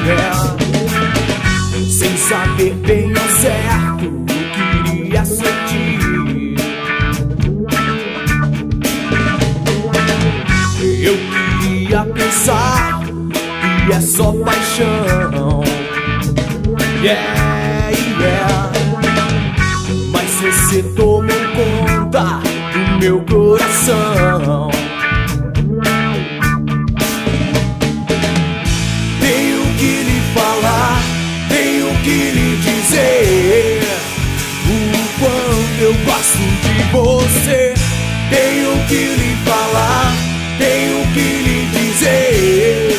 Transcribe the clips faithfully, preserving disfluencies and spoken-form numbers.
é. Sem saber bem ao certo o que iria sentir, eu queria pensar que é só paixão, yeah, yeah. Mas você tomou conta do meu coração. Tenho que lhe falar, tenho que lhe dizer o quanto eu gosto de você. Tenho que lhe falar, tenho que lhe dizer.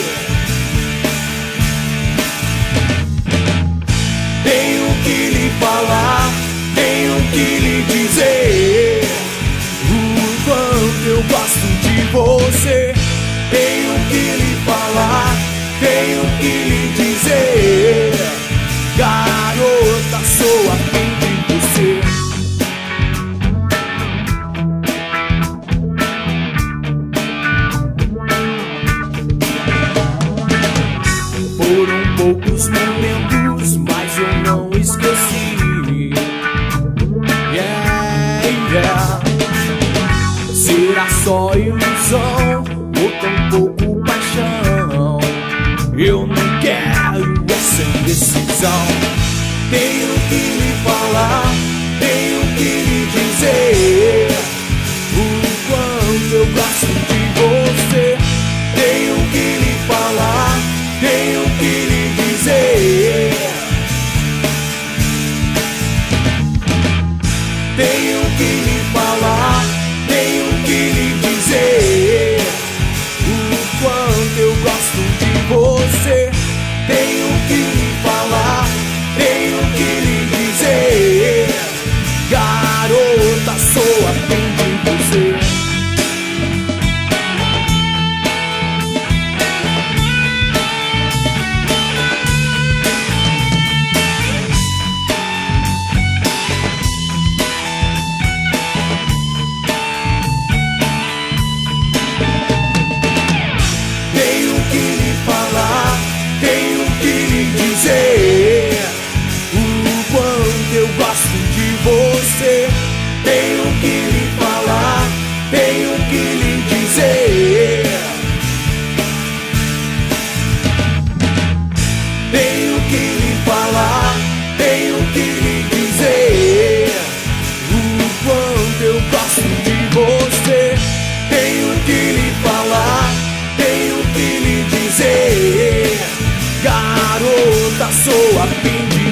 Tenho que lhe falar, tenho que lhe dizer o quanto eu gosto de você. Tenho que lhe falar, tenho que lhe dizer, garota, sou afim de você. Foram poucos momentos, mas eu não esqueci, yeah, yeah. Será só ilusão ou tão pouco paixão? Eu não quero essa indecisão. Tenho que lhe falar, tenho que lhe dizer o quanto eu gosto de você. Tenho que lhe falar, tenho que lhe dizer. Tenho que lhe falar, tenho que lhe dizer o quanto eu gosto de você. Tenho que lhe falar, tenho que lhe dizer, garota, sou afim de você. Tenho que lhe falar, tenho que lhe dizer o quanto eu gosto de você. Tenho que lhe falar, tenho que lhe dizer. Tenho que lhe falar, tenho que lhe dizer o quanto eu gosto de você. Tenho que lhe falar, tenho que lhe dizer, garota, sou afim de